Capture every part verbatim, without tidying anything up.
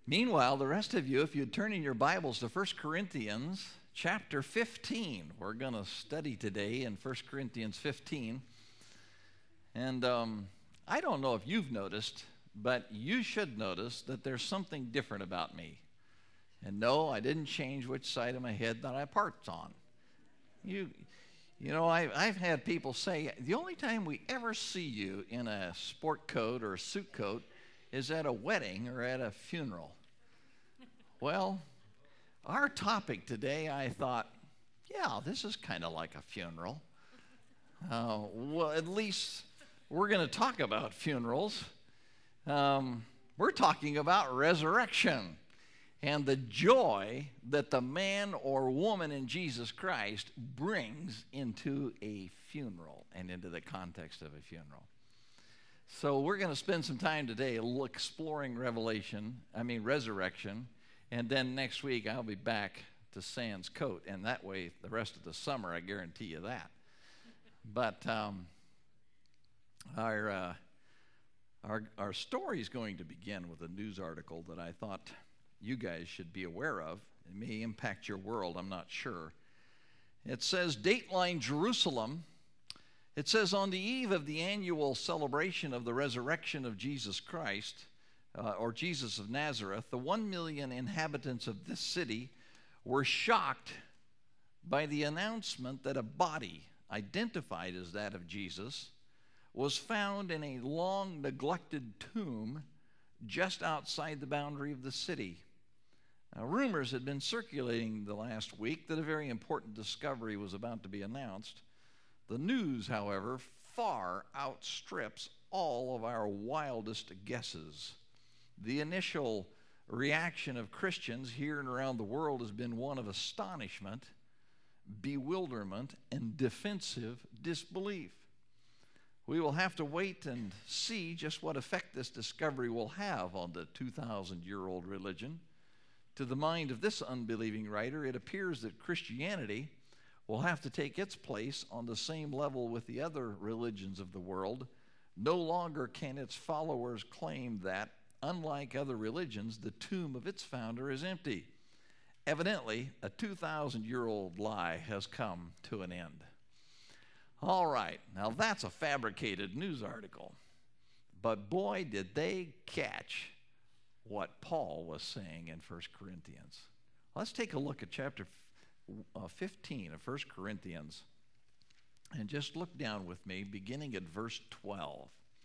Meanwhile, the rest of you, if you'd turn in your Bibles to First Corinthians chapter fifteen, we're going to study today in First Corinthians fifteen. And um, I don't know if you've noticed, but you should notice that there's something different about me. And no, I didn't change which side of my head that I parked on. You, you know, I, I've had people say, the only time we ever see you in a sport coat or a suit coat is at a wedding or at a funeral. Well, our topic today, I thought, yeah, this is kind of like a funeral. Uh, well, at least we're going to talk about funerals. Um, we're talking about resurrection and the joy that the man or woman in Jesus Christ brings into a funeral and into the context of a funeral. So we're going to spend some time today exploring Revelation, I mean resurrection, and then next week I'll be back to sans coat, and that way the rest of the summer, I guarantee you that. But um, our, uh, our, our story is going to begin with a news article that I thought you guys should be aware of. It may impact your world, I'm not sure. It says, Dateline Jerusalem. It says, on the eve of the annual celebration of the resurrection of Jesus Christ, uh, or Jesus of Nazareth, the one million inhabitants of this city were shocked by the announcement that a body identified as that of Jesus was found in a long neglected tomb just outside the boundary of the city. Now, rumors had been circulating the last week that a very important discovery was about to be announced. The news, however, far outstrips all of our wildest guesses. The initial reaction of Christians here and around the world has been one of astonishment, bewilderment, and defensive disbelief. We will have to wait and see just what effect this discovery will have on the two thousand year old religion. To the mind of this unbelieving writer, it appears that Christianity will have to take its place on the same level with the other religions of the world. No longer can its followers claim that, unlike other religions, the tomb of its founder is empty. Evidently, a two thousand year old lie has come to an end. All right, now that's a fabricated news article. But boy, did they catch what Paul was saying in First Corinthians. Let's take a look at chapter fifteen of First Corinthians and just look down with me beginning at verse twelve.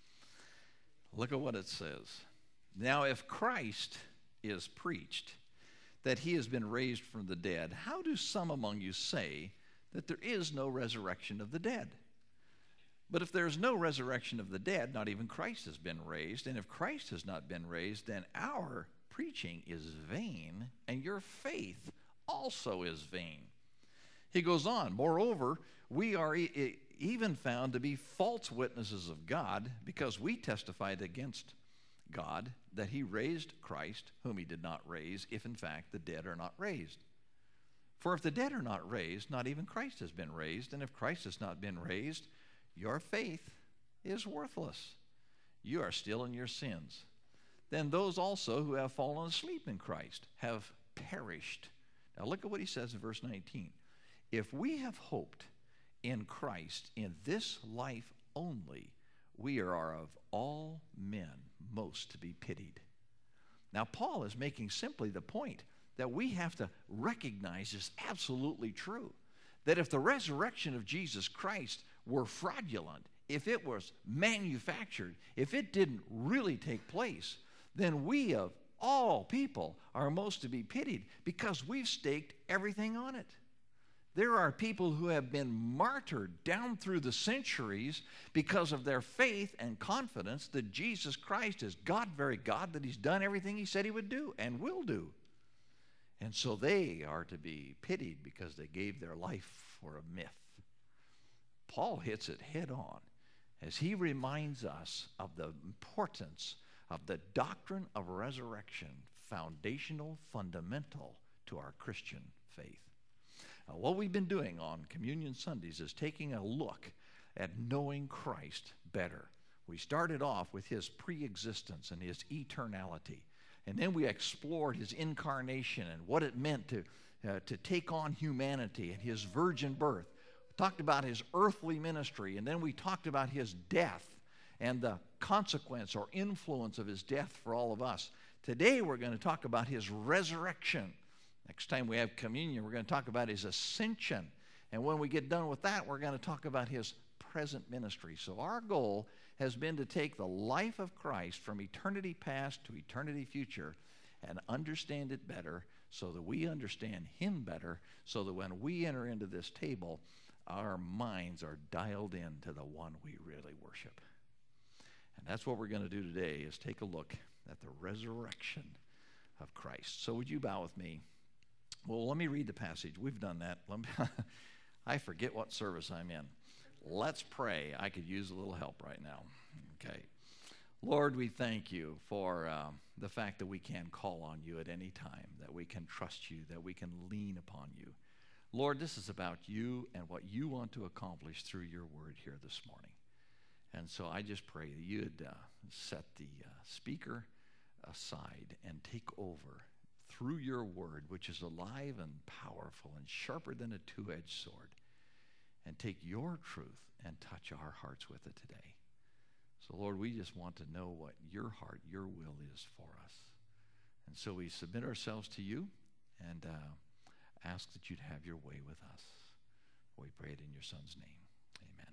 Look at what it says. Now, if Christ is preached that he has been raised from the dead, how do some among you say that there is no resurrection of the dead? But if there is no resurrection of the dead, not even Christ has been raised. And if Christ has not been raised, then our preaching is vain, and your faith also is vain. He goes on, moreover, we are e- e- even found to be false witnesses of God, because we testified against God that he raised Christ, whom he did not raise, if in fact the dead are not raised. For if the dead are not raised, not even Christ has been raised. And if Christ has not been raised, your faith is worthless. You are still in your sins. Then those also who have fallen asleep in Christ have perished. Now look at what he says in verse nineteen. If we have hoped in Christ in this life only, we are of all men most to be pitied. Now Paul is making simply the point that we have to recognize is absolutely true. That if the resurrection of Jesus Christ were fraudulent, if it was manufactured, if it didn't really take place, then we of all people are most to be pitied because we've staked everything on it. There are people who have been martyred down through the centuries because of their faith and confidence that Jesus Christ is God, very God, that he's done everything he said he would do and will do. And so they are to be pitied because they gave their life for a myth. Paul hits it head on as he reminds us of the importance of the doctrine of resurrection, foundational, fundamental to our Christian faith. Now, what we've been doing on Communion Sundays is taking a look at knowing Christ better. We started off with his pre-existence and his eternality. And then we explored his incarnation and what it meant to, uh, to take on humanity and his virgin birth. We talked about his earthly ministry, and then we talked about his death and the consequence or influence of his death for all of us. Today we're going to talk about his resurrection. Next time we have communion, we're going to talk about his ascension. And when we get done with that, we're going to talk about his present ministry. So our goal has been to take the life of Christ from eternity past to eternity future and understand it better so that we understand him better, so that when we enter into this table, our minds are dialed in to the one we really worship. And that's what we're going to do today, is take a look at the resurrection of Christ. So would you bow with me? Well, let me read the passage. We've done that. Let me I forget what service I'm in. Let's pray. I could use a little help right now. Okay. Lord, we thank you for uh, the fact that we can call on you at any time, that we can trust you, that we can lean upon you. Lord, this is about you and what you want to accomplish through your word here this morning. And so I just pray that you'd uh, set the uh, speaker aside and take over through your word, which is alive and powerful and sharper than a two-edged sword, and take your truth and touch our hearts with it today. So, Lord, we just want to know what your heart, your will is for us. And so we submit ourselves to you and uh, ask that you'd have your way with us. We pray it in your Son's name. Amen.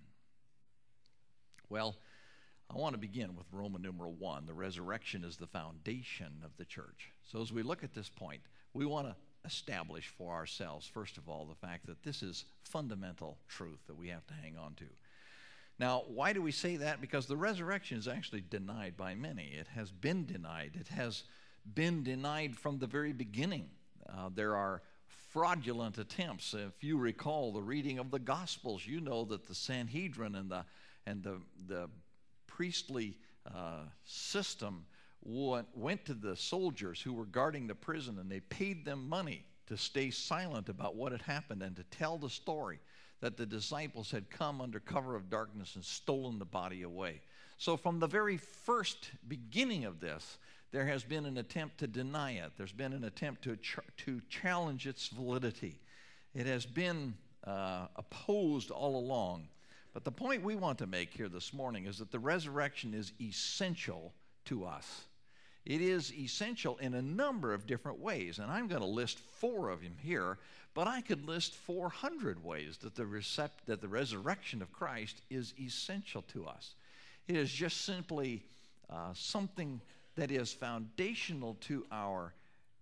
Well, I want to begin with Roman numeral one. The resurrection is the foundation of the church. So as we look at this point, we want to establish for ourselves, first of all, the fact that this is fundamental truth that we have to hang on to. Now, why do we say that? Because the resurrection is actually denied by many. It has been denied. It has been denied from the very beginning. Uh, there are fraudulent attempts. If you recall the reading of the Gospels, you know that the Sanhedrin and the and the the priestly uh, system went, went to the soldiers who were guarding the prison, and they paid them money to stay silent about what had happened and to tell the story that the disciples had come under cover of darkness and stolen the body away. So from the very first beginning of this, there has been an attempt to deny it. There's been an attempt to, ch- to challenge its validity. It has been uh, opposed all along. But the point we want to make here this morning is that the resurrection is essential to us. It is essential in a number of different ways, and I'm going to list four of them here, but I could list four hundred ways that the, recept- that the resurrection of Christ is essential to us. It is just simply uh, something that is foundational to our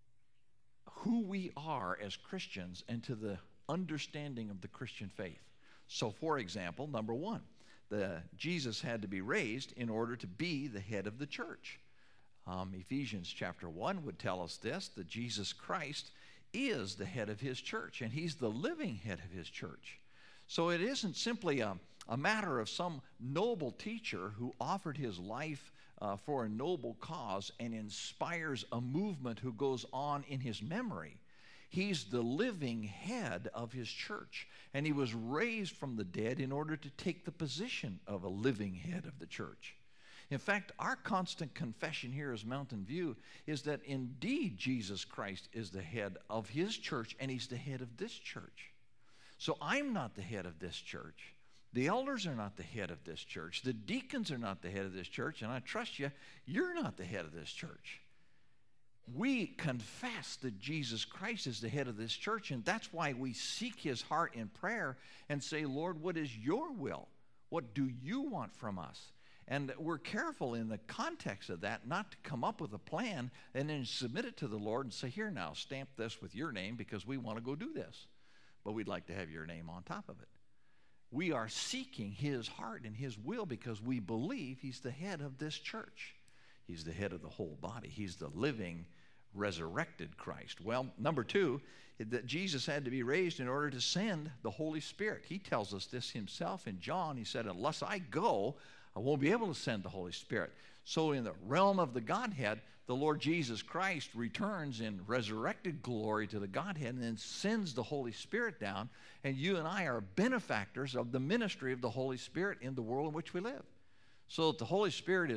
who we are as Christians and to the understanding of the Christian faith. So, for example, number one, the, Jesus had to be raised in order to be the head of the church. Um, Ephesians chapter one would tell us this, that Jesus Christ is the head of his church, and he's the living head of his church. So it isn't simply a, a matter of some noble teacher who offered his life uh, for a noble cause and inspires a movement who goes on in his memory. He's the living head of his church, and he was raised from the dead in order to take the position of a living head of the church. In fact, our constant confession here as Mountain View is that indeed Jesus Christ is the head of his church, and he's the head of this church. So I'm not the head of this church. The elders are not the head of this church. The deacons are not the head of this church, and I trust you, you're not the head of this church. We confess that Jesus Christ is the head of this church, and that's why we seek his heart in prayer and say, Lord, what is your will? What do you want from us? And we're careful in the context of that not to come up with a plan and then submit it to the Lord and say, here now, stamp this with your name because we want to go do this. But we'd like to have your name on top of it. We are seeking his heart and his will because we believe he's the head of this church. He's the head of the whole body. He's the living, resurrected Christ. Well, number two, that Jesus had to be raised in order to send the Holy Spirit. He tells us this himself in John. He said, unless I go, I won't be able to send the Holy Spirit. So in the realm of the Godhead, the Lord Jesus Christ returns in resurrected glory to the Godhead and then sends the Holy Spirit down, and you and I are benefactors of the ministry of the Holy Spirit in the world in which we live. So that the Holy Spirit is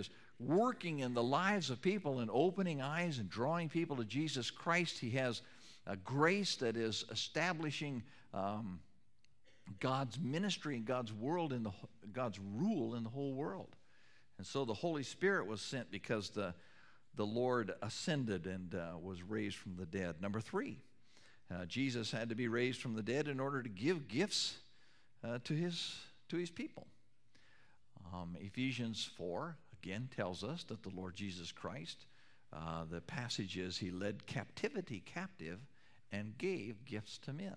working in the lives of people and opening eyes and drawing people to Jesus Christ. He has a grace that is establishing um, God's ministry and God's world in the God's rule in the whole world. And so the Holy Spirit was sent because the the Lord ascended and uh, was raised from the dead. Number three, uh, Jesus had to be raised from the dead in order to give gifts uh, to his to his people. Um, Ephesians four again tells us that the Lord Jesus Christ, uh, the passage is, he led captivity captive and gave gifts to men.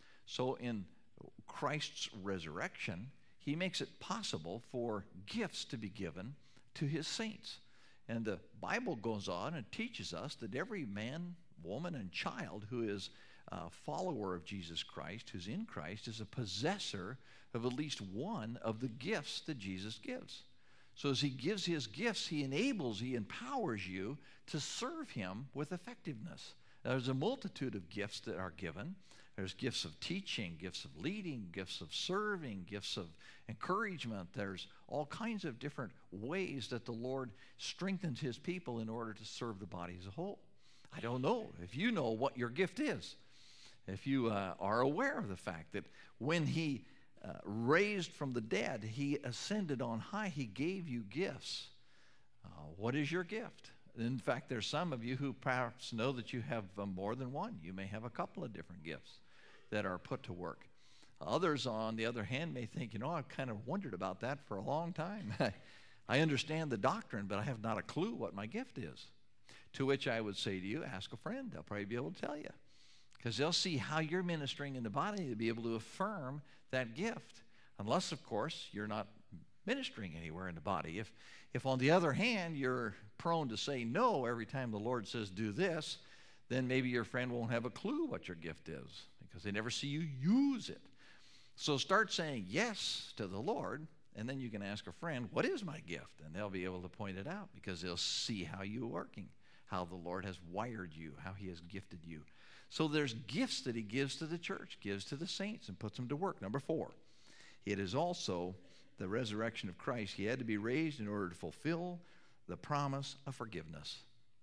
So in Christ's resurrection, he makes it possible for gifts to be given to his saints. And the Bible goes on and teaches us that every man, woman, and child who is a follower of Jesus Christ, who's in Christ, is a possessor of at least one of the gifts that Jesus gives. So as he gives his gifts, he enables, he empowers you to serve him with effectiveness. There's a multitude of gifts that are given. There's gifts of teaching, gifts of leading, gifts of serving, gifts of encouragement. There's all kinds of different ways that the Lord strengthens his people in order to serve the body as a whole. I don't know if you know what your gift is, if you uh, are aware of the fact that when he uh, raised from the dead, he ascended on high, he gave you gifts. Uh, what is your gift? In fact, there's some of you who perhaps know that you have uh, more than one. You may have a couple of different gifts that are put to work. Others, on the other hand, may think, you know, I've kind of wondered about that for a long time. I understand the doctrine, but I have not a clue what my gift is. To which I would say to you, ask a friend. They'll probably be able to tell you. Because they'll see how you're ministering in the body to be able to affirm that gift. Unless, of course, you're not ministering anywhere in the body. If, if on the other hand, you're prone to say no every time the Lord says do this, then maybe your friend won't have a clue what your gift is because they never see you use it. So start saying yes to the Lord, and then you can ask a friend, what is my gift? And they'll be able to point it out because they'll see how you're working, how the Lord has wired you, how he has gifted you. So there's gifts that he gives to the church, gives to the saints, and puts them to work. Number four, it is also the resurrection of Christ. He had to be raised in order to fulfill the promise of forgiveness.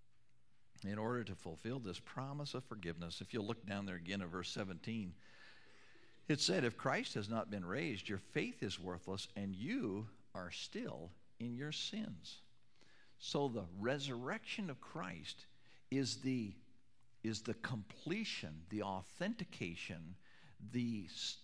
In order to fulfill this promise of forgiveness, if you'll look down there again at verse seventeen, it said, if Christ has not been raised, your faith is worthless, and you are still in your sins. So the resurrection of Christ is the, is the completion, the authentication, the,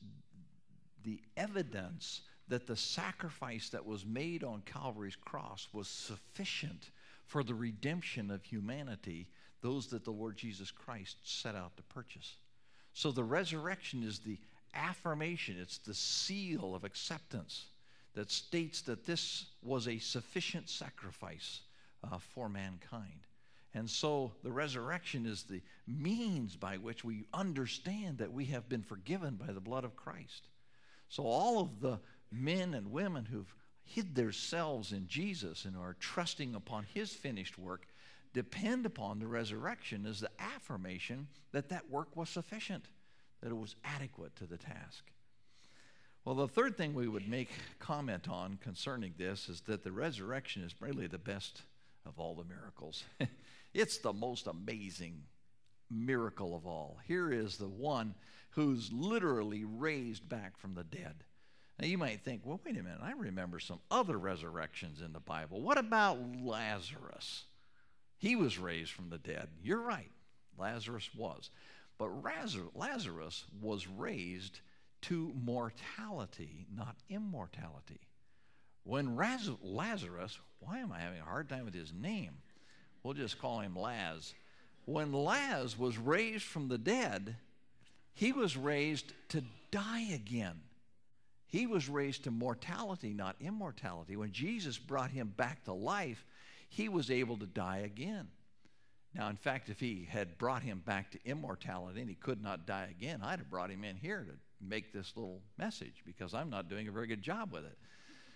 the evidence that the sacrifice that was made on Calvary's cross was sufficient for the redemption of humanity, those that the Lord Jesus Christ set out to purchase. So the resurrection is the affirmation, it's the seal of acceptance that states that this was a sufficient sacrifice uh, for mankind. And so the resurrection is the means by which we understand that we have been forgiven by the blood of Christ. So all of the men and women who've hid themselves in Jesus and are trusting upon his finished work depend upon the resurrection as the affirmation that that work was sufficient, that it was adequate to the task. Well, the third thing we would make comment on concerning this is that the resurrection is really the best of all the miracles. It's the most amazing miracle of all. Here is the one who's literally raised back from the dead. Now you might think, well, wait a minute, I remember some other resurrections in the Bible. What about Lazarus? He was raised from the dead. You're right, Lazarus was. But Lazarus was raised to mortality, not immortality. When Lazarus, why am I having a hard time with his name? We'll just call him Laz. When Laz was raised from the dead, he was raised to die again. He was raised to mortality, not immortality. When Jesus brought him back to life, he was able to die again. Now, in fact, if he had brought him back to immortality and he could not die again, I'd have brought him in here to make this little message because I'm not doing a very good job with it.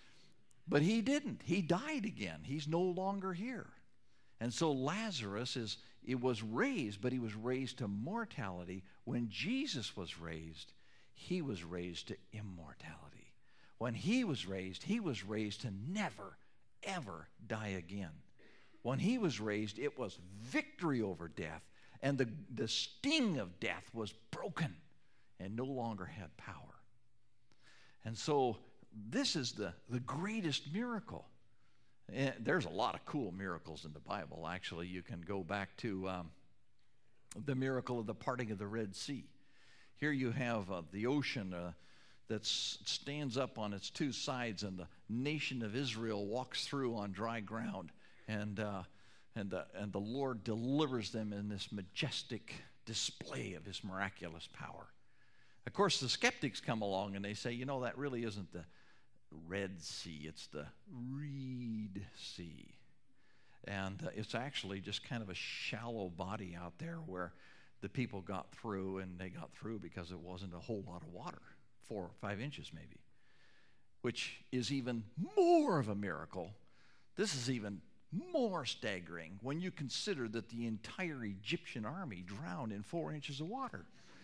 But he didn't. He died again. He's no longer here. And so Lazarus is, it was raised, but he was raised to mortality. When Jesus was raised, he was raised to immortality. When he was raised, he was raised to never, ever die again. When he was raised, it was victory over death, and the, the sting of death was broken and no longer had power. And so this is the, the greatest miracle. And there's a lot of cool miracles in the Bible. Actually, you can go back to um, the miracle of the parting of the Red Sea. Here you have uh, the ocean uh, that stands up on its two sides, and the nation of Israel walks through on dry ground, and uh, and uh, and the Lord delivers them in this majestic display of his miraculous power. Of course, the skeptics come along and they say, you know, that really isn't the Red Sea, it's the Reed Sea. And uh, it's actually just kind of a shallow body out there where the people got through, and they got through because it wasn't a whole lot of water, four or five inches maybe, which is even more of a miracle. This is even more staggering when you consider that the entire Egyptian army drowned in four inches of water.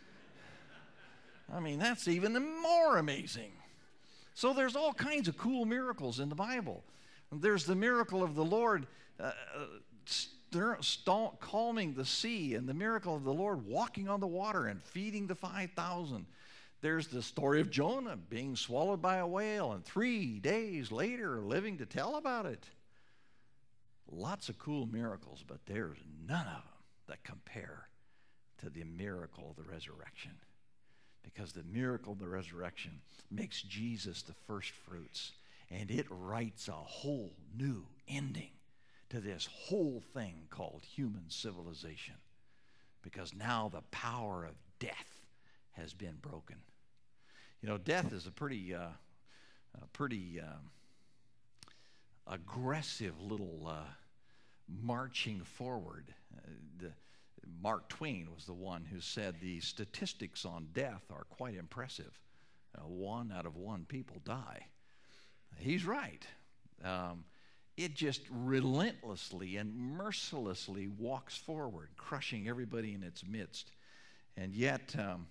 I mean, that's even more amazing. So there's all kinds of cool miracles in the Bible. There's the miracle of the Lord uh, stir, st- calming the sea, and the miracle of the Lord walking on the water and feeding the five thousand. There's the story of Jonah being swallowed by a whale, and three days later living to tell about it. Lots of cool miracles, but there's none of them that compare to the miracle of the resurrection. Because the miracle of the resurrection makes Jesus the first fruits, and it writes a whole new ending to this whole thing called human civilization. Because now the power of death has been broken. You know, death is a pretty, uh, a pretty um, aggressive little uh, marching forward. Uh, the, Mark Twain was the one who said the statistics on death are quite impressive. Uh, one out of one people die. He's right. Um, it just relentlessly and mercilessly walks forward, crushing everybody in its midst. And yet, um,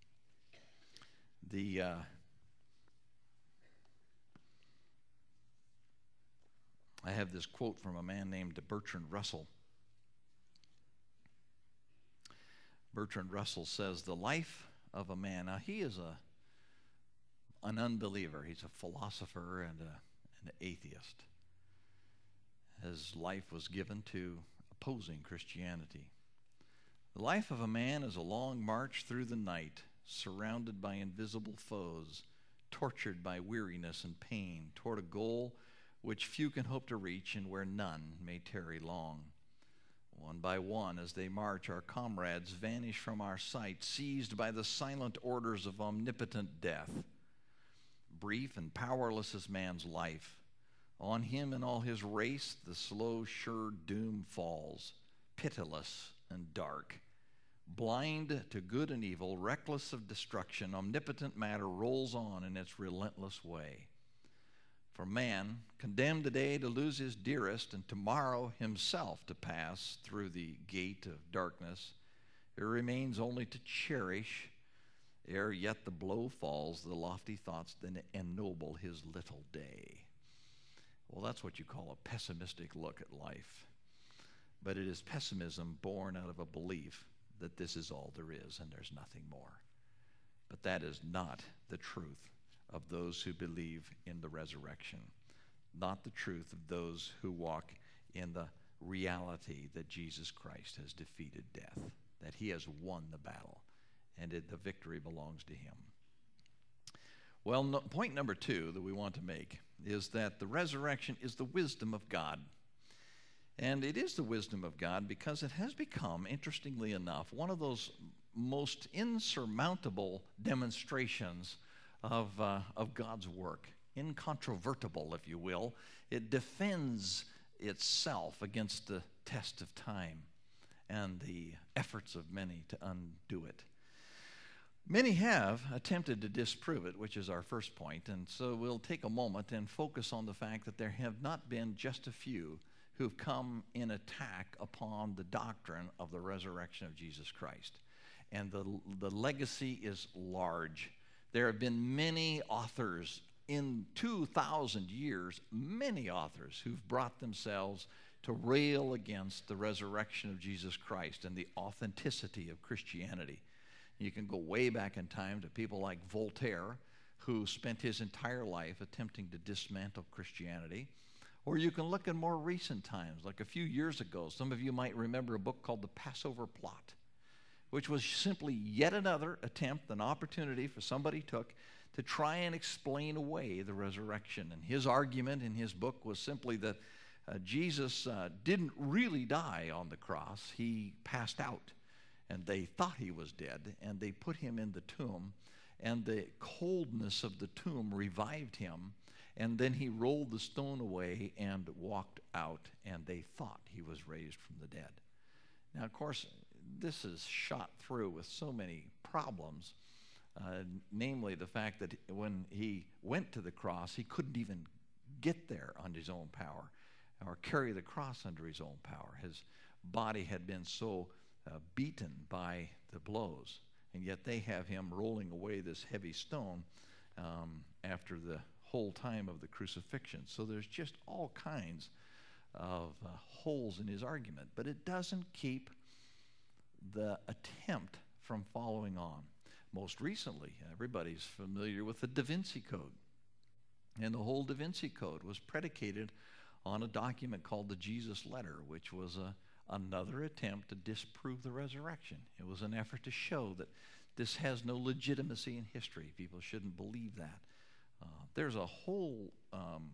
the uh, I have this quote from a man named Bertrand Russell. Bertrand Russell says, the life of a man, now he is a an unbeliever. He's a philosopher and a, an atheist. His life was given to opposing Christianity. The life of a man is a long march through the night, surrounded by invisible foes, tortured by weariness and pain, toward a goal which few can hope to reach and where none may tarry long. One by one, as they march, our comrades vanish from our sight, seized by the silent orders of omnipotent death. Brief and powerless is man's life. On him and all his race, the slow, sure doom falls, pitiless and dark. Blind to good and evil, reckless of destruction, omnipotent matter rolls on in its relentless way. For man, condemned today to lose his dearest, and tomorrow himself to pass through the gate of darkness, there remains only to cherish, ere yet the blow falls, the lofty thoughts that ennoble his little day. Well, that's what you call a pessimistic look at life. But it is pessimism born out of a belief that this is all there is and there's nothing more. But that is not the truth of those who believe in the resurrection, not the truth of those who walk in the reality that Jesus Christ has defeated death, that he has won the battle, and it, the victory belongs to him. Well, no, point number two that we want to make is that the resurrection is the wisdom of God. And it is the wisdom of God because it has become, interestingly enough, one of those most insurmountable demonstrations of, uh, of God's work. Incontrovertible, if you will. It defends itself against the test of time and the efforts of many to undo it. Many have attempted to disprove it, which is our first point, and so we'll take a moment and focus on the fact that there have not been just a few who've come in attack upon the doctrine of the resurrection of Jesus Christ. And the, the legacy is large. There have been many authors in two thousand years, many authors who've brought themselves to rail against the resurrection of Jesus Christ and the authenticity of Christianity. You can go way back in time to people like Voltaire, who spent his entire life attempting to dismantle Christianity. Or you can look in more recent times, like a few years ago. Some of you might remember a book called The Passover Plot, which was simply yet another attempt, an opportunity for somebody took to try and explain away the resurrection. And his argument in his book was simply that uh, Jesus uh, didn't really die on the cross. He passed out, and they thought he was dead, and they put him in the tomb, and the coldness of the tomb revived him, and then he rolled the stone away and walked out, and they thought he was raised from the dead. Now, of course, this is shot through with so many problems, uh, namely the fact that when he went to the cross, he couldn't even get there on his own power or carry the cross under his own power. His body had been so uh, beaten by the blows, and yet they have him rolling away this heavy stone um, after the whole time of the crucifixion. So there's just all kinds of uh, holes in his argument, but it doesn't keep the attempt from following on. Most recently, everybody's familiar with the Da Vinci Code. And the whole Da Vinci Code was predicated on a document called the Jesus Letter, which was a, another attempt to disprove the resurrection. It was an effort to show that this has no legitimacy in history. People shouldn't believe that. Uh, there's a whole um,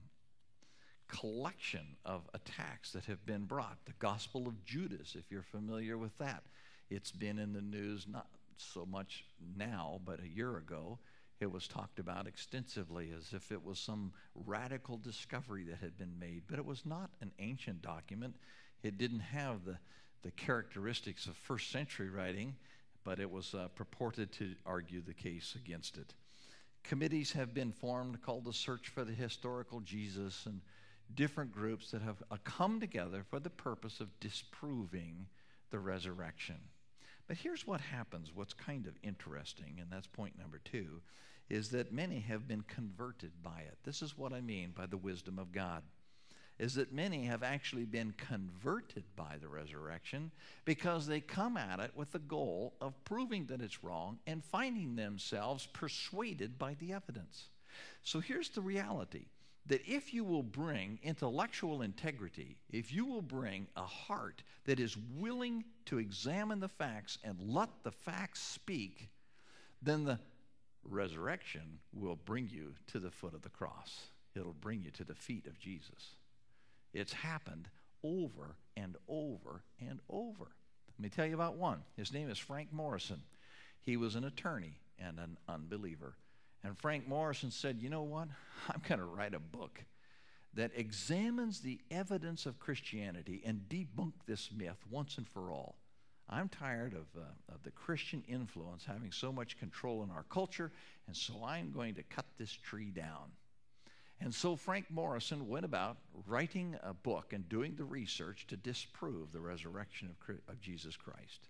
collection of attacks that have been brought. The Gospel of Judas, if you're familiar with that. It's been in the news, not so much now, but a year ago. It was talked about extensively as if it was some radical discovery that had been made. But it was not an ancient document. It didn't have the, the characteristics of first century writing, but it was uh, purported to argue the case against it. Committees have been formed called the Search for the Historical Jesus, and different groups that have uh, come together for the purpose of disproving the resurrection. But here's what happens, what's kind of interesting, and that's point number two, is that many have been converted by it. This is what I mean by the wisdom of God, is that many have actually been converted by the resurrection because they come at it with the goal of proving that it's wrong and finding themselves persuaded by the evidence. So here's the reality, that if you will bring intellectual integrity, if you will bring a heart that is willing to examine the facts and let the facts speak, then the resurrection will bring you to the foot of the cross. It'll bring you to the feet of Jesus. It's happened over and over and over. Let me tell you about one. His name is Frank Morison. He was an attorney and an unbeliever. And Frank Morison said, you know what? I'm going to write a book that examines the evidence of Christianity and debunk this myth once and for all. I'm tired of, uh, of the Christian influence having so much control in our culture, and so I'm going to cut this tree down. And so Frank Morison went about writing a book and doing the research to disprove the resurrection of, of Jesus Christ.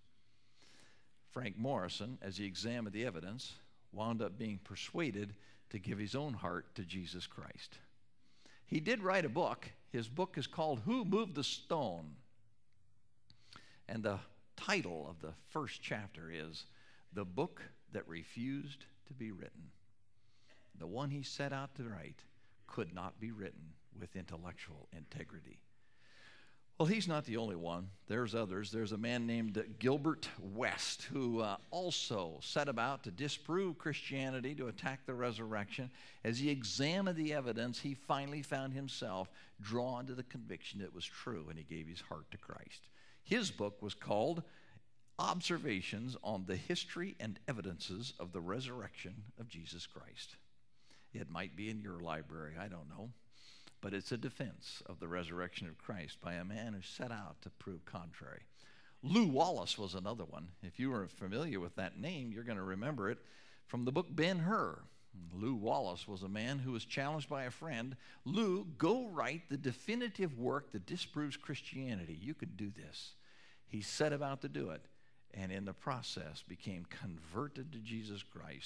Frank Morison, as he examined the evidence, wound up being persuaded to give his own heart to Jesus Christ. He did write a book. His book is called Who Moved the Stone? And the title of the first chapter is The Book That Refused to Be Written. The one he set out to write could not be written with intellectual integrity. Well, he's not the only one. There's others. There's a man named Gilbert West who uh, also set about to disprove Christianity, to attack the resurrection. As he examined the evidence, he finally found himself drawn to the conviction it was true, and he gave his heart to Christ. His book was called Observations on the History and Evidences of the Resurrection of Jesus Christ. It might be in your library, I don't know. But it's a defense of the resurrection of Christ by a man who set out to prove contrary. Lew Wallace was another one. If you are familiar with that name, you're going to remember it from the book Ben-Hur. Lew Wallace was a man who was challenged by a friend. Lew, go write the definitive work that disproves Christianity. You can do this. He set about to do it, and in the process became converted to Jesus Christ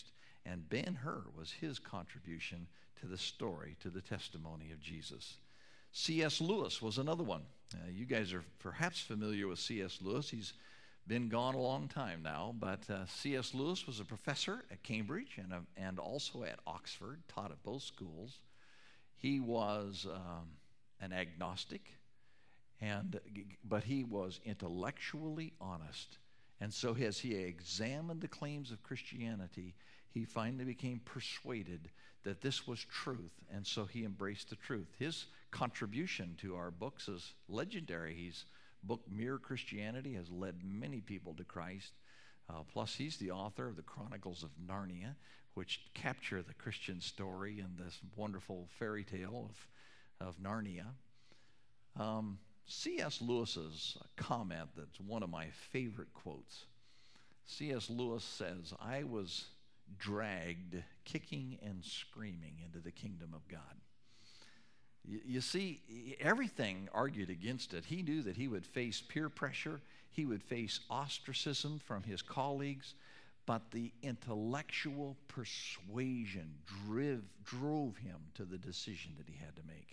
And Ben-Hur was his contribution to the story, to the testimony of Jesus. C S Lewis was another one. Uh, you guys are perhaps familiar with C S Lewis. He's been gone a long time now, but uh, C S Lewis was a professor at Cambridge and, uh, and also at Oxford, taught at both schools. He was um, an agnostic, and but he was intellectually honest. And so as he examined the claims of Christianity, he finally became persuaded that this was truth, and so he embraced the truth. His contribution to our books is legendary. His book, Mere Christianity, has led many people to Christ. Uh, plus, he's the author of the Chronicles of Narnia, which capture the Christian story and this wonderful fairy tale of, of Narnia. Um, C S Lewis's comment that's one of my favorite quotes. C S Lewis says, "I was dragged kicking and screaming into the kingdom of God." You, you see, everything argued against it. He knew that he would face peer pressure, he would face ostracism from his colleagues, but the intellectual persuasion driv, drove him to the decision that he had to make.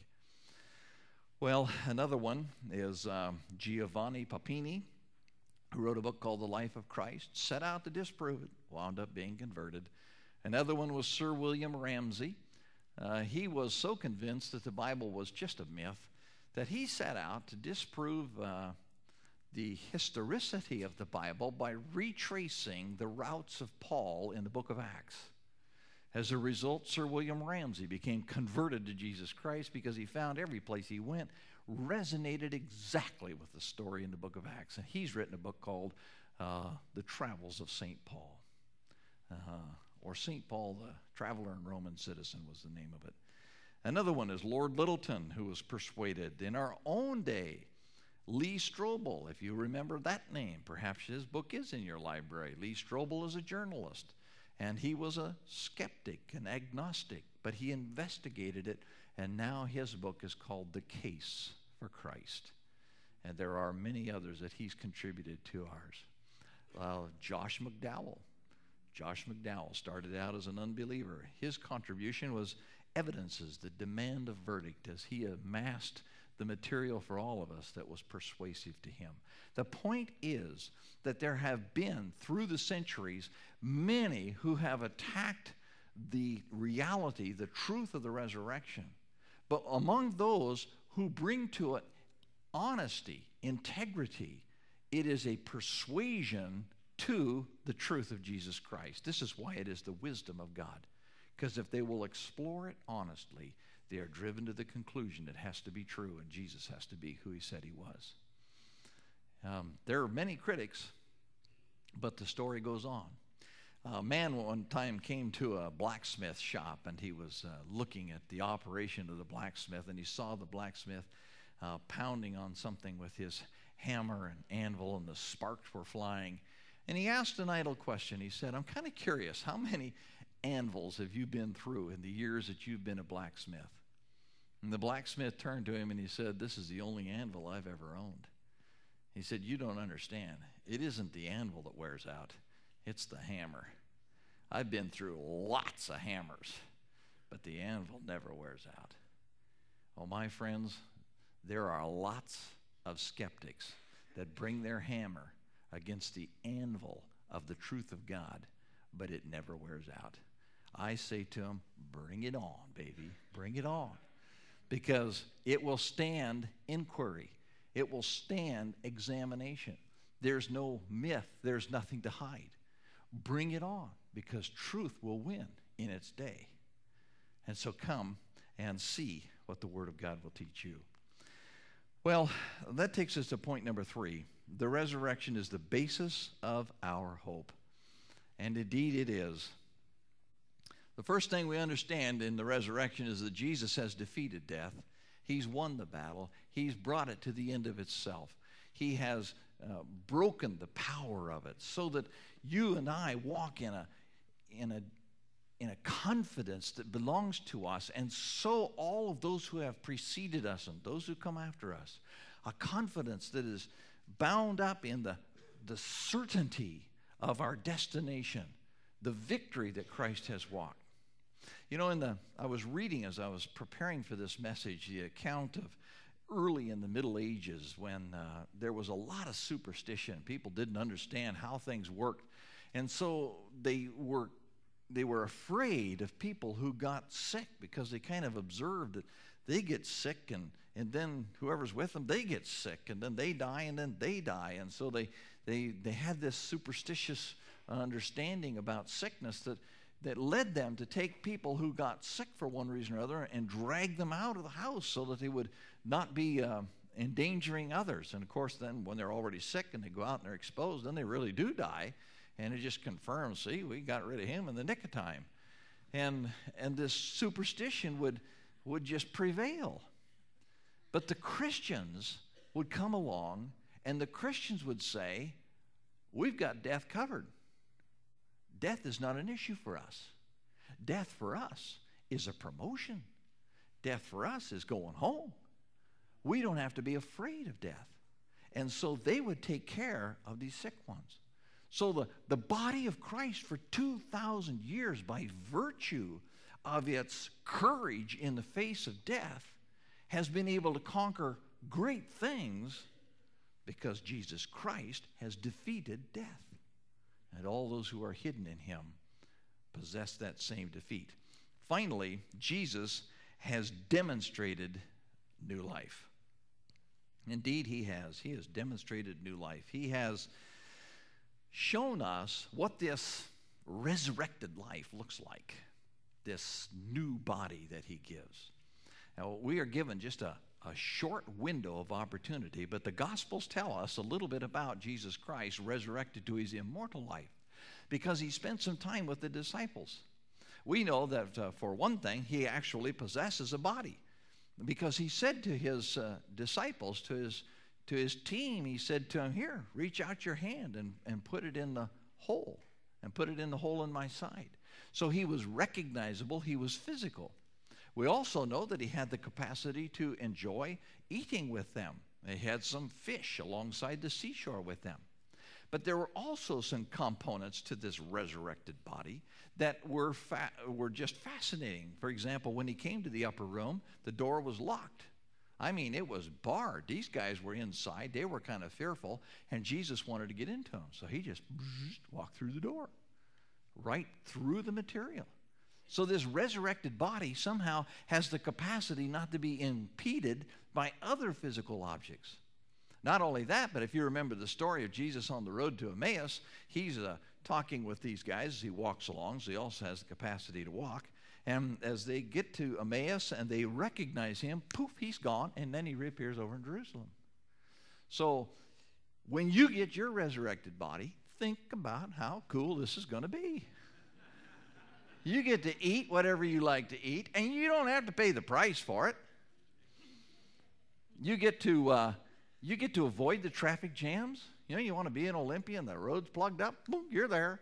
Well, another one is um, Giovanni Papini, who wrote a book called The Life of Christ, set out to disprove it, wound up being converted. Another one was Sir William Ramsay. Uh, he was so convinced that the Bible was just a myth that he set out to disprove uh, the historicity of the Bible by retracing the routes of Paul in the book of Acts. As a result, Sir William Ramsay became converted to Jesus Christ because he found every place he went resonated exactly with the story in the book of Acts. And he's written a book called uh, The Travels of Saint Paul. Uh, or Saint Paul, the Traveler and Roman Citizen was the name of it. Another one is Lord Lyttelton, who was persuaded. In our own day, Lee Strobel, if you remember that name, perhaps his book is in your library. Lee Strobel is a journalist, and he was a skeptic, an agnostic, but he investigated it, and now his book is called The Case for Christ. And there are many others that he's contributed to ours. Uh, Josh McDowell. Josh McDowell started out as an unbeliever. His contribution was Evidences, the Demand of Verdict, as he amassed the material for all of us that was persuasive to him. The point is that there have been, through the centuries, many who have attacked the reality, the truth of the resurrection. But among those who bring to it honesty, integrity, it is a persuasion to the truth of Jesus Christ. This is why it is the wisdom of God. Because if they will explore it honestly, they are driven to the conclusion it has to be true and Jesus has to be who he said he was. Um, there are many critics, but the story goes on. A man one time came to a blacksmith shop, and he was uh, looking at the operation of the blacksmith, and he saw the blacksmith uh, pounding on something with his hammer and anvil, and the sparks were flying. And he asked an idle question. He said, "I'm kind of curious, how many anvils have you been through in the years that you've been a blacksmith?" And the blacksmith turned to him and he said, "This is the only anvil I've ever owned." He said, "You don't understand. It isn't the anvil that wears out. It's the hammer. I've been through lots of hammers, but the anvil never wears out." Oh, my friends, there are lots of skeptics that bring their hammer against the anvil of the truth of God, but it never wears out. I say to them, bring it on, baby. Bring it on. Because it will stand inquiry. It will stand examination. There's no myth. There's nothing to hide. Bring it on, because truth will win in its day. And so come and see what the Word of God will teach you. Well, that takes us to point number three. The resurrection is the basis of our hope. And indeed it is. The first thing we understand in the resurrection is that Jesus has defeated death. He's won the battle. He's brought it to the end of itself. He has uh, broken the power of it so that you and I walk in a, in a, in a confidence that belongs to us, and so all of those who have preceded us and those who come after us, a confidence that is bound up in the, the certainty of our destination, the victory that Christ has walked. You know, in the I was reading as I was preparing for this message the account of early in the Middle Ages when uh, there was a lot of superstition. People didn't understand how things worked, and so they were they were afraid of people who got sick because they kind of observed that they get sick and and then whoever's with them, they get sick, and then they die, and then they die, and so they they they had this superstitious understanding about sickness that. that led them to take people who got sick for one reason or other and drag them out of the house so that they would not be uh, endangering others. And of course, then when they're already sick and they go out and they're exposed, then they really do die. And it just confirms, see, we got rid of him in the nick of time. And and this superstition would would just prevail. But the Christians would come along, and the Christians would say, we've got death covered. Death is not an issue for us. Death for us is a promotion. Death for us is going home. We don't have to be afraid of death. And so they would take care of these sick ones. So the, the body of Christ for two thousand years, by virtue of its courage in the face of death, has been able to conquer great things because Jesus Christ has defeated death. And all those who are hidden in him possess that same defeat. Finally, Jesus has demonstrated new life. Indeed, he has. He has demonstrated new life. He has shown us what this resurrected life looks like, this new body that he gives. Now, we are given just a, a short window of opportunity, but the Gospels tell us a little bit about Jesus Christ resurrected to his immortal life because he spent some time with the disciples. We know that, uh, for one thing, he actually possesses a body because he said to his uh, disciples, to his, to his team, he said to them, here, reach out your hand and, and put it in the hole, and put it in the hole in my side. So he was recognizable, he was physical. We also know that he had the capacity to enjoy eating with them. They had some fish alongside the seashore with them. But there were also some components to this resurrected body that were, fa- were just fascinating. For example, when he came to the upper room, the door was locked. I mean, it was barred. These guys were inside. They were kind of fearful, and Jesus wanted to get into them. So he just walked through the door, right through the material. So this resurrected body somehow has the capacity not to be impeded by other physical objects. Not only that, but if you remember the story of Jesus on the road to Emmaus, he's uh, talking with these guys as he walks along, so he also has the capacity to walk. And as they get to Emmaus and they recognize him, poof, he's gone, and then he reappears over in Jerusalem. So when you get your resurrected body, think about how cool this is going to be. You get to eat whatever you like to eat, and you don't have to pay the price for it. You get to uh, you get to avoid the traffic jams. You know, you want to be in Olympia and the road's plugged up, boom, you're there.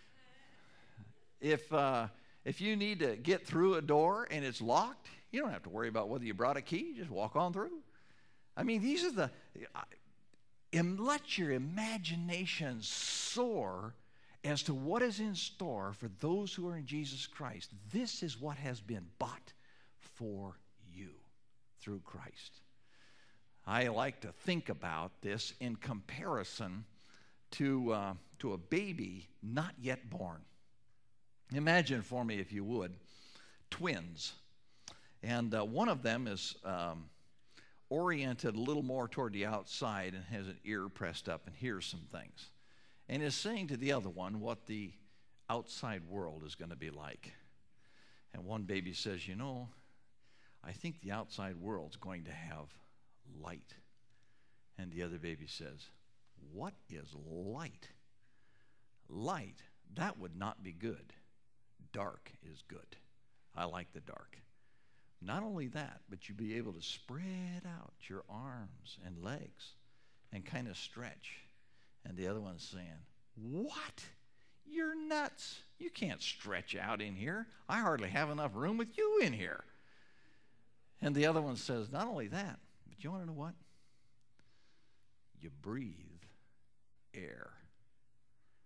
If uh, if you need to get through a door and it's locked, you don't have to worry about whether you brought a key. You just walk on through. I mean, these are the. And let your imagination soar as to what is in store for those who are in Jesus Christ. This is what has been bought for you through Christ. I like to think about this in comparison to, uh, to a baby not yet born. Imagine for me, if you would, twins. And uh, one of them is um, oriented a little more toward the outside and has an ear pressed up and hears some things, and is saying to the other one what the outside world is going to be like. And one baby says, you know, I think the outside world's going to have light. And the other baby says, what is light? Light, that would not be good. Dark is good. I like the dark. Not only that, but you'd be able to spread out your arms and legs and kind of stretch. And the other one's saying, what? You're nuts. You can't stretch out in here. I hardly have enough room with you in here. And the other one says, not only that, but you want to know what? You breathe air. And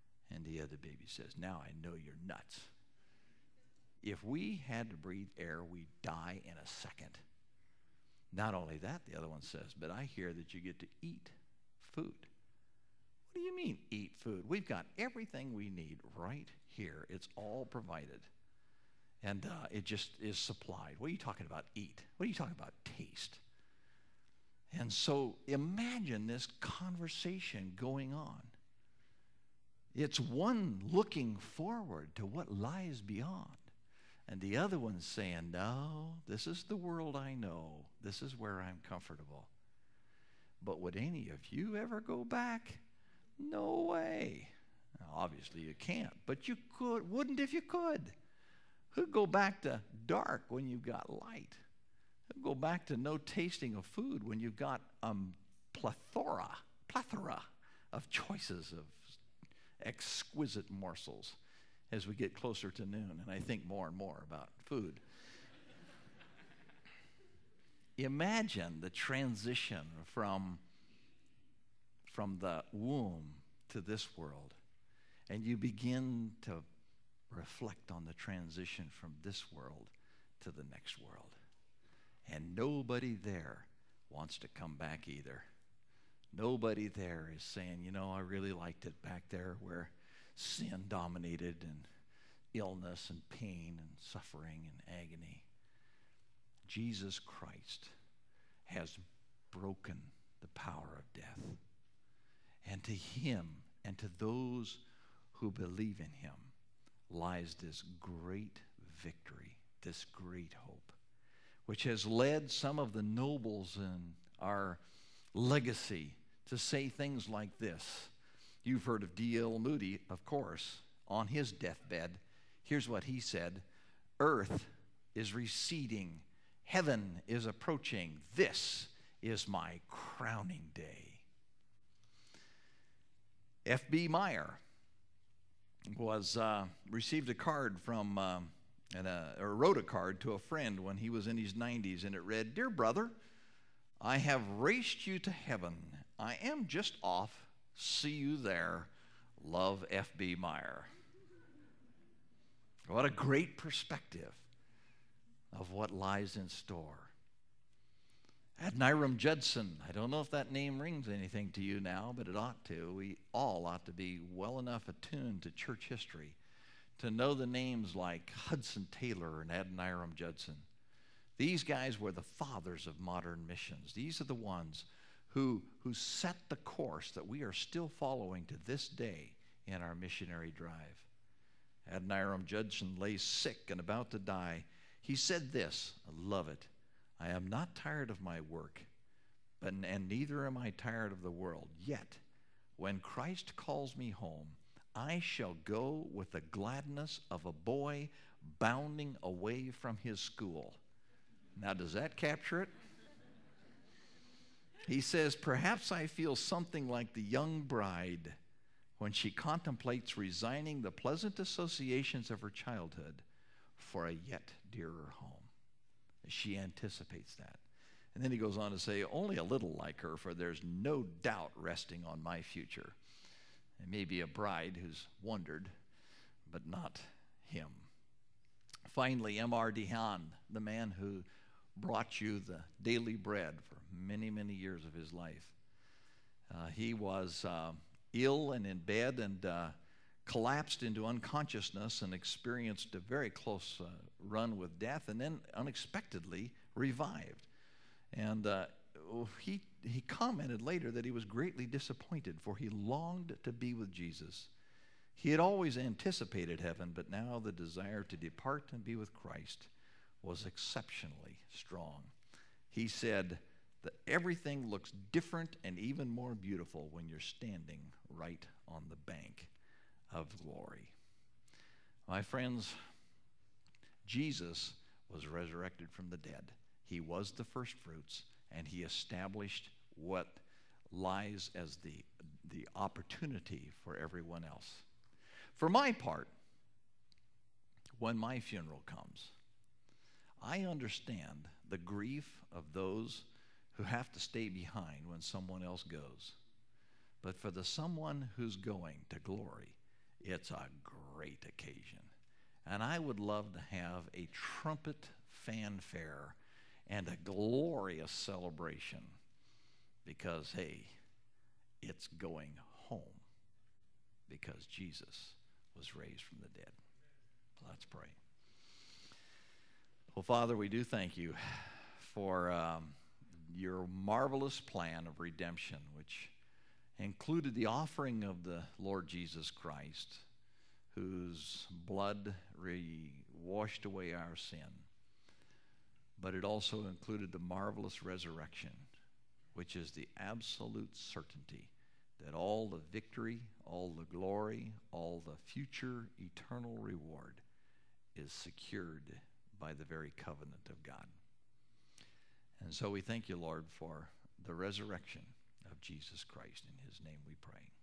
the other baby says, now I know you're nuts. If we had to breathe air, we'd die in a second. Not only that, the other one says, but I hear that you get to eat food. What do you mean, eat food? We've got everything we need right here. It's all provided. And uh, it just is supplied. What are you talking about, eat? What are you talking about, taste? And so imagine this conversation going on. It's one looking forward to what lies beyond. And the other one's saying, no, this is the world I know. This is where I'm comfortable. But would any of you ever go back? No way. Now, obviously you can't, but you could, wouldn't if you could. Who'd go back to dark when you've got light? Who'd go back to no tasting of food when you've got a um, plethora, plethora of choices of exquisite morsels as we get closer to noon, and I think more and more about food. Imagine the transition from, from the womb to this world, and you begin to reflect on the transition from this world to the next world. And nobody there wants to come back either. Nobody there is saying, you know, I really liked it back there where sin dominated and illness and pain and suffering and agony. Jesus Christ has broken the power of death. And to him and to those who believe in him lies this great victory, this great hope, which has led some of the nobles in our legacy to say things like this. You've heard of D L Moody, of course, on his deathbed. Here's what he said: earth is receding, heaven is approaching. This is my crowning day. F B Meyer was uh, received a card from, uh, and a, or wrote a card to a friend when he was in his nineties, and it read, "Dear brother, I have raced you to heaven. I am just off. See you there. Love, F B Meyer." What a great perspective of what lies in store. Adoniram Judson, I don't know if that name rings anything to you now, but it ought to. We all ought to be well enough attuned to church history to know the names like Hudson Taylor and Adoniram Judson. These guys were the fathers of modern missions. These are the ones who, who set the course that we are still following to this day in our missionary drive. Adoniram Judson lay sick and about to die. He said this, I love it: "I am not tired of my work, but, and neither am I tired of the world. Yet, when Christ calls me home, I shall go with the gladness of a boy bounding away from his school." Now, does that capture it? He says, "Perhaps I feel something like the young bride when she contemplates resigning the pleasant associations of her childhood for a yet dearer home." She anticipates that. And then he goes on to say, "Only a little like her, for there's no doubt resting on my future." It may be a bride who's wondered, but not him. Finally, M R DeHaan, the man who brought you the daily bread for many, many years of his life. Uh, he was uh, ill and in bed and uh, collapsed into unconsciousness and experienced a very close uh, run with death, and then unexpectedly revived. And uh, he, he commented later that he was greatly disappointed, for he longed to be with Jesus. He had always anticipated heaven, but now the desire to depart and be with Christ was exceptionally strong. He said that everything looks different and even more beautiful when you're standing right on the bank of glory. My friends, Jesus was resurrected from the dead. He was the first fruits, and he established what lies as the, the opportunity for everyone else. For my part, when my funeral comes, I understand the grief of those who have to stay behind when someone else goes. But for the someone who's going to glory, It's a great occasion. And I would love to have a trumpet fanfare and a glorious celebration because, hey, it's going home because Jesus was raised from the dead. Let's pray. Well, Father, we do thank you for um, your marvelous plan of redemption, which included the offering of the Lord Jesus Christ, whose blood re- washed away our sin. But it also included the marvelous resurrection, which is the absolute certainty that all the victory, all the glory, all the future eternal reward is secured by the very covenant of God. And so we thank you, Lord, for the resurrection of Jesus Christ. In his name we pray.